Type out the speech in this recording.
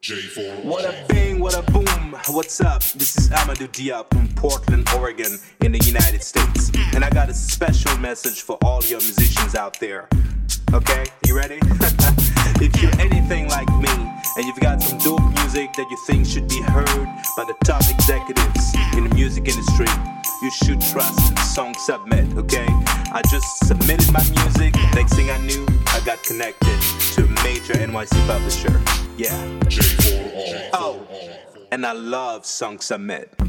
What a bing, what a boom, what's up? This is Amadou Diop from Portland, Oregon in the United States. And I got a special message for all your musicians out there. Okay, you ready? If you're anything like me and you've got some dope music that you think should be heard by the top executives in the music industry, you should trust Song Submit, okay? I just submitted my music, next thing I knew, I got connected to a major NYC publisher. Yeah. Oh, and I love Song Submit.